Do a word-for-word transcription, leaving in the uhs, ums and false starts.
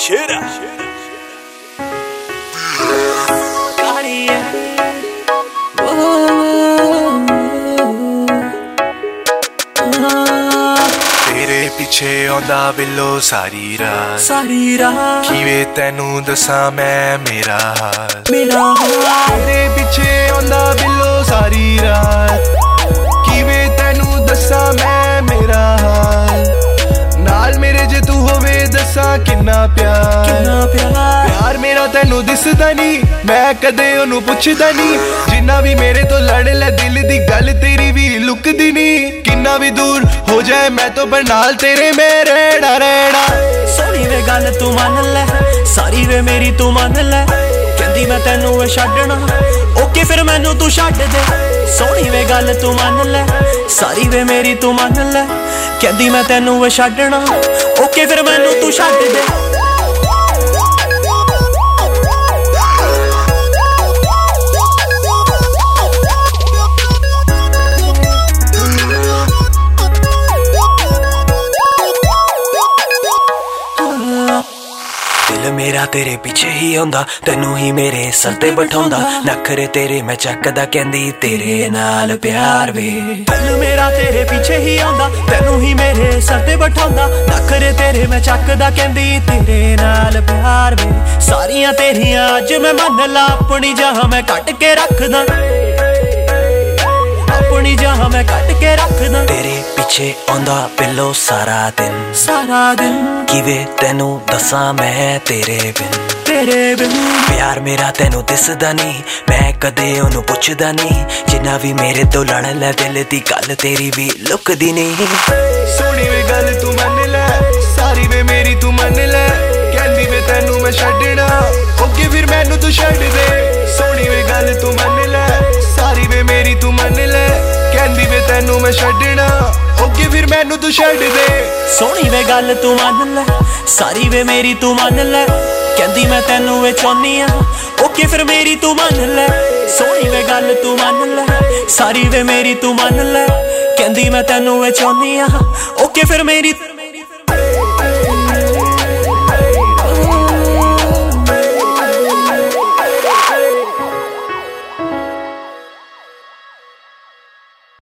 शेरा तेरे पिछे आंदा बिल्लो सारी रात सारी रात किवें तैनू दसां मैं मेरा हाल मेरा हाल तेरे पिछे आंदा बिल्लो सारी रात किवें तैनू दसां मैं मेरा हाल नाल मेरे जे तू होवे दसां किन्ना प्यार किन्ना प्यार प्यार मेरा तैनू दिसदा नी मैं कदे ओनू पुछदा नी जिन्ना भी मेरे तो लड़ ले दिल दी गल तेरी भी लुकदी नी किन्ना भी दूर हो जाए मैं तो पर नाल तेरे में रहना रहना सोनी वे गल तू मान ले सारी वे मेरी तू मान ले कहंदी मैं तैनू वे छड्डना ओके फिर मैनू तू छड्ड दे सोनी वे गल तू मान ले सारी वे मेरी तू मान ले कहंदी मैं तैनू वे छड्डना ओके फिर मैनू तू छड्ड दे दिल मेरा तेरे पीछे ही आंदा तैनू ही मेरे सर ते बिठाउंदा नखरे तेरे मैं चकदा कहंदी तेरे नाल प्यार वे दिल मेरा तेरे पीछे ही आंदा तैनू ही मेरे सर ते बिठाउंदा नखरे तेरे मैं चकदा कहंदी तेरे नाल प्यार वे सारियां तेरियां अज मैं मन ला अपनी जहां मैं कट के रखदा अपनी जहां मैं कट के रखदा तेरे पीछे आंदा पिल्लो सारा दिन सारा दिन किवें तैनू दसां मैं तेरे बिन तेरे बिन प्यार मेरा तैनू दिसदा नी मैं कदे ओनू पुछदा नी जिन्ना भी मेरे तो लड़ ले दिल दी गल तेरी भी लुकदी नी सोनी वे गल तू मन ले सारी वे मेरी तू मन ले कहंदी वे तैनू मैं छड्डना ओके फिर मैनू तू छड्ड दे सोनी वे गल तू मन ले सारी वे मेरी तू मन ले कहंदी वे तैनू मैं छड्डना ओके फिर मैनू तू छड्ड दे सोनी वे गल तू मान ले सारी वे मेरी तू मान ले कहंदी मैं तैनू वे चाहनी आ ओके फिर मेरी तू मान ले सोनी वे गल तू मान ले सारी वे मेरी तू मान ले कहंदी मैं तैनू वे चाहनी आ ओके फिर मेरी